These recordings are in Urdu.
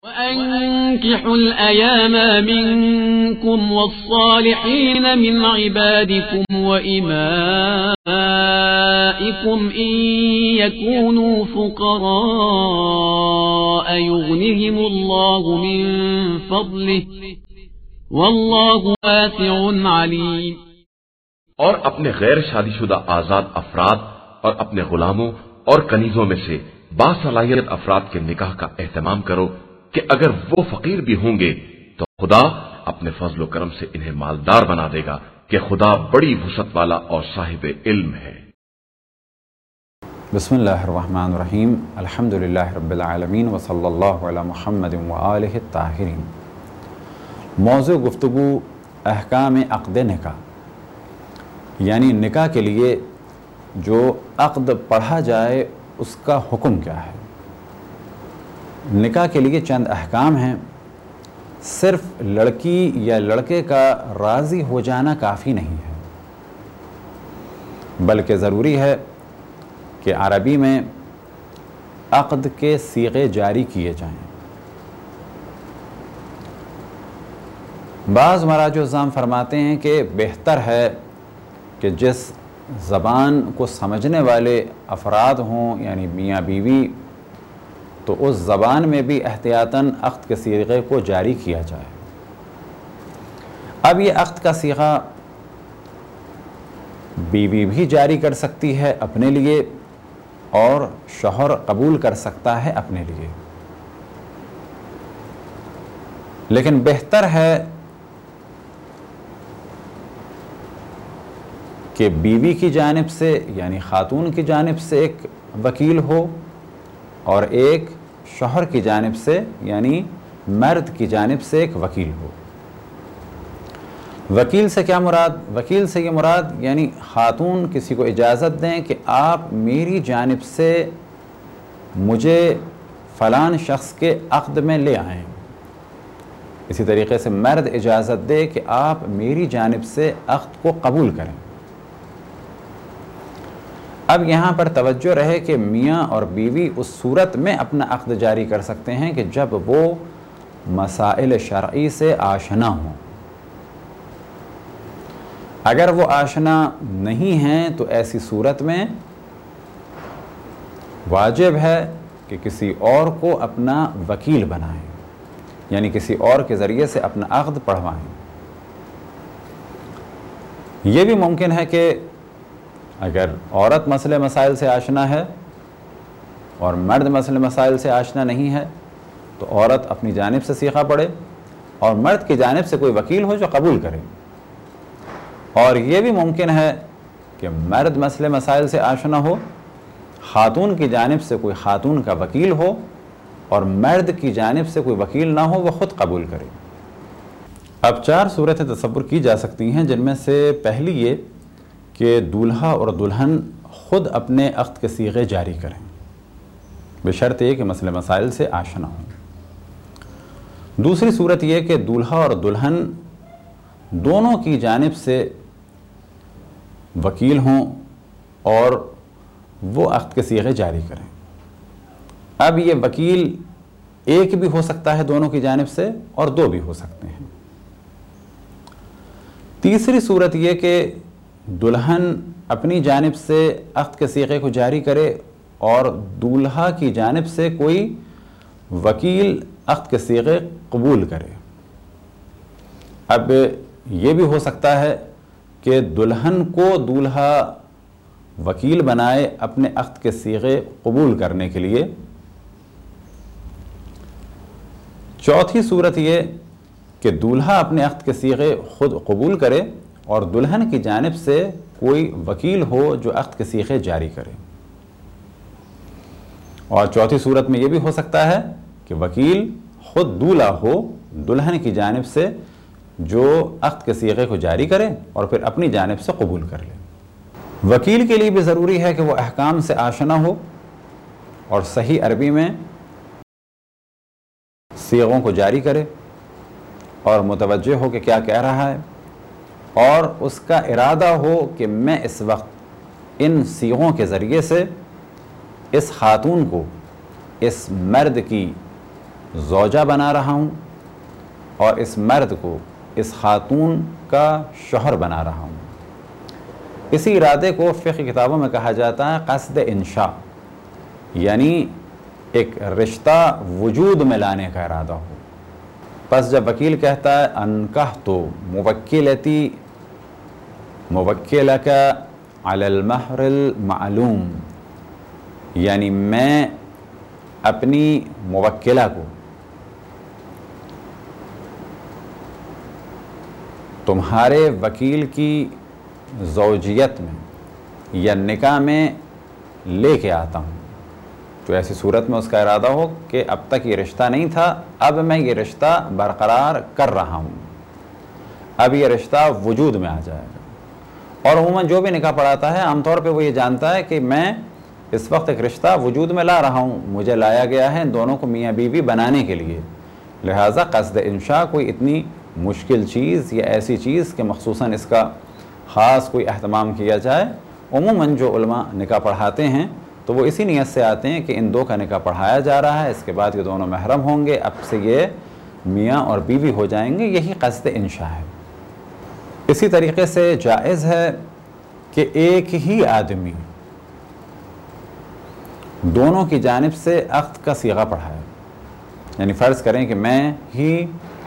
وأنكحوا الأيام منكم والصالحين من عبادكم وإمائكم إن يكونوا فقراء يغنهم الله من فضله والله واسع عليم۔ اور اپنے غیر شادی شدہ آزاد افراد اور اپنے غلاموں اور کنیزوں میں سے باصلاحیت افراد کے نکاح کا اہتمام کرو کہ اگر وہ فقیر بھی ہوں گے تو خدا اپنے فضل و کرم سے انہیں مالدار بنا دے گا کہ خدا بڑی وسعت والا اور صاحب علم ہے۔ بسم اللہ الرحمن الرحیم، الحمدللہ رب العالمین وصلی اللہ علی محمد وآلہ الطاہرین۔ موضوع گفتگو احکام عقد نکاح، یعنی نکاح کے لیے جو عقد پڑھا جائے اس کا حکم کیا ہے۔ نکاح کے لیے چند احکام ہیں۔ صرف لڑکی یا لڑکے کا راضی ہو جانا کافی نہیں ہے، بلکہ ضروری ہے کہ عربی میں عقد کے صیغے جاری کیے جائیں۔ بعض مراجع الزام فرماتے ہیں کہ بہتر ہے کہ جس زبان کو سمجھنے والے افراد ہوں، یعنی میاں بیوی، تو اس زبان میں بھی احتیاطاً عقد کے صیغے کو جاری کیا جائے۔ اب یہ عقد کا صیغہ بیوی بھی جاری کر سکتی ہے اپنے لیے اور شوہر قبول کر سکتا ہے اپنے لیے، لیکن بہتر ہے کہ بیوی کی جانب سے یعنی خاتون کی جانب سے ایک وکیل ہو اور ایک شوہر کی جانب سے یعنی مرد کی جانب سے ایک وکیل ہو۔ وکیل سے کیا مراد؟ وکیل سے یہ مراد یعنی خاتون کسی کو اجازت دیں کہ آپ میری جانب سے مجھے فلان شخص کے عقد میں لے آئیں، اسی طریقے سے مرد اجازت دے کہ آپ میری جانب سے عقد کو قبول کریں۔ اب یہاں پر توجہ رہے کہ میاں اور بیوی اس صورت میں اپنا عقد جاری کر سکتے ہیں کہ جب وہ مسائل شرعی سے آشنا ہوں۔ اگر وہ آشنا نہیں ہیں تو ایسی صورت میں واجب ہے کہ کسی اور کو اپنا وکیل بنائیں، یعنی کسی اور کے ذریعے سے اپنا عقد پڑھوائیں۔ یہ بھی ممکن ہے کہ اگر عورت مسئلے مسائل سے آشنا ہے اور مرد مسئلے مسائل سے آشنا نہیں ہے تو عورت اپنی جانب سے صیغہ پڑھے اور مرد کی جانب سے کوئی وکیل ہو جو قبول کرے، اور یہ بھی ممکن ہے کہ مرد مسئلے مسائل سے آشنا ہو، خاتون کی جانب سے کوئی خاتون کا وکیل ہو اور مرد کی جانب سے کوئی وکیل نہ ہو، وہ خود قبول کرے۔ اب 4 صورتیں تصور کی جا سکتی ہیں، جن میں سے پہلی یہ کہ دولہا اور دلہن خود اپنے عقد کے صیغے جاری کریں، بشرط یہ کہ مسئلے مسائل سے آشنا ہوں۔ دوسری صورت یہ کہ دولہا اور دلہن دونوں کی جانب سے وکیل ہوں اور وہ عقد کے صیغے جاری کریں۔ اب یہ وکیل ایک بھی ہو سکتا ہے دونوں کی جانب سے اور 2 بھی ہو سکتے ہیں۔ تیسری صورت یہ کہ دلہن اپنی جانب سے عقد کے صیغے کو جاری کرے اور دولہا کی جانب سے کوئی وکیل عقد کے صیغے قبول کرے۔ اب یہ بھی ہو سکتا ہے کہ دلہن کو دولہا وکیل بنائے اپنے عقد کے صیغے قبول کرنے کے لیے۔ چوتھی صورت یہ کہ دولہا اپنے عقد کے صیغے خود قبول کرے اور دلہن کی جانب سے کوئی وکیل ہو جو عقد کے صیغے جاری کرے۔ اور چوتھی صورت میں یہ بھی ہو سکتا ہے کہ وکیل خود دولہا ہو دلہن کی جانب سے جو عقد کے صیغے کو جاری کرے اور پھر اپنی جانب سے قبول کر لے۔ وکیل کے لیے بھی ضروری ہے کہ وہ احکام سے آشنا ہو اور صحیح عربی میں صیغوں کو جاری کرے اور متوجہ ہو کہ کیا کہہ رہا ہے، اور اس کا ارادہ ہو کہ میں اس وقت ان صیغوں کے ذریعے سے اس خاتون کو اس مرد کی زوجہ بنا رہا ہوں اور اس مرد کو اس خاتون کا شوہر بنا رہا ہوں۔ اسی ارادے کو فقہ کتابوں میں کہا جاتا ہے قصد انشاء، یعنی ایک رشتہ وجود میں لانے کا ارادہ ہو۔ پس جب وکیل کہتا ہے انکحت موکلتی موکلک علی المہر المعلوم، یعنی میں اپنی موکلہ کو تمہارے وکیل کی زوجیت میں یا نکاح میں لے کے آتا ہوں، تو ایسی صورت میں اس کا ارادہ ہو کہ اب تک یہ رشتہ نہیں تھا، اب میں یہ رشتہ برقرار کر رہا ہوں، اب یہ رشتہ وجود میں آ جائے گا۔ اور عموماً جو بھی نکاح پڑھاتا ہے عام طور پہ وہ یہ جانتا ہے کہ میں اس وقت ایک رشتہ وجود میں لا رہا ہوں، مجھے لایا گیا ہے ان دونوں کو میاں بیوی بنانے کے لیے، لہٰذا قصد انشاء کوئی اتنی مشکل چیز یا ایسی چیز کہ مخصوصاً اس کا خاص کوئی اہتمام کیا جائے۔ عموماً جو علماء نکاح پڑھاتے ہیں تو وہ اسی نیت سے آتے ہیں کہ ان دو کا نکاح پڑھایا جا رہا ہے، اس کے بعد یہ دونوں محرم ہوں گے، اب سے یہ میاں اور بیوی ہو جائیں گے، یہی قصد انشاء ہے۔ اسی طریقے سے جائز ہے کہ ایک ہی آدمی دونوں کی جانب سے عقد کا صیغہ پڑھائے، یعنی فرض کریں کہ میں ہی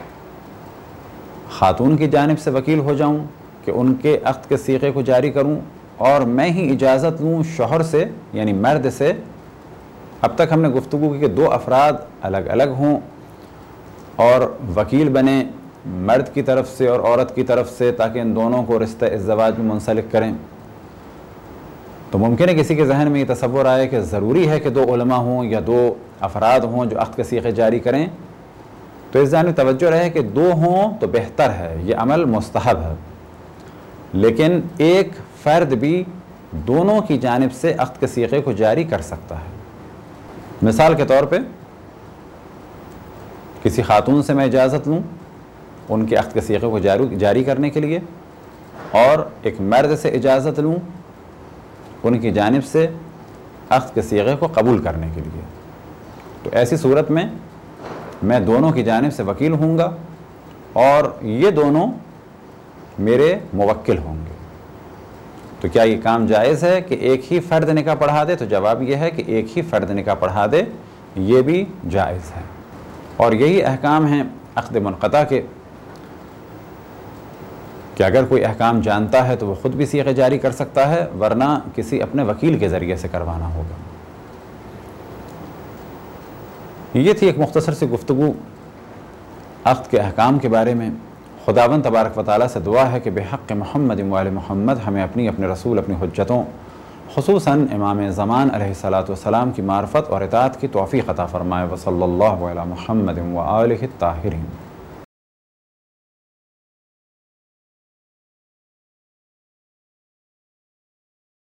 خاتون کی جانب سے وکیل ہو جاؤں کہ ان کے عقد کے صیغے کو جاری کروں، اور میں ہی اجازت لوں شوہر سے یعنی مرد سے۔ اب تک ہم نے گفتگو کی کہ دو افراد الگ الگ ہوں اور وکیل بنے مرد کی طرف سے اور عورت کی طرف سے، تاکہ ان دونوں کو رشتہ ازدواج میں منسلک کریں۔ تو ممکن ہے کسی کے ذہن میں یہ تصور آئے کہ ضروری ہے کہ دو علماء ہوں یا دو افراد ہوں جو عقد کے صیغے جاری کریں، تو اس جانب توجہ رہے کہ دو ہوں تو بہتر ہے، یہ عمل مستحب ہے، لیکن ایک فرد بھی دونوں کی جانب سے عقد کے صیغے کو جاری کر سکتا ہے۔ مثال کے طور پہ کسی خاتون سے میں اجازت لوں ان کے عقد کے صیغے کو جاری کرنے کے لیے، اور ایک مرد سے اجازت لوں ان کی جانب سے عقد کے صیغے کو قبول کرنے کے لیے، تو ایسی صورت میں میں دونوں کی جانب سے وکیل ہوں گا اور یہ دونوں میرے موکل ہوں گے۔ تو کیا یہ کام جائز ہے کہ ایک ہی فرد نکاح پڑھا دے؟ تو جواب یہ ہے کہ ایک ہی فرد نکاح پڑھا دے، یہ بھی جائز ہے۔ اور یہی احکام ہیں عقد منقطع کے، کہ اگر کوئی احکام جانتا ہے تو وہ خود بھی صیغے جاری کر سکتا ہے، ورنہ کسی اپنے وکیل کے ذریعے سے کروانا ہوگا۔ یہ تھی ایک مختصر سی گفتگو عقد کے احکام کے بارے میں۔ خداوند تبارک و تعالیٰ سے دعا ہے کہ بحق محمد و آل محمد ہمیں اپنے رسول اپنی حجتوں خصوصاً امام زمان علیہ السلام کی معرفت اور اطاعت کی توفیق عطا فرمائے۔ وصلی اللہ علی محمد و آلہ الطاہرین۔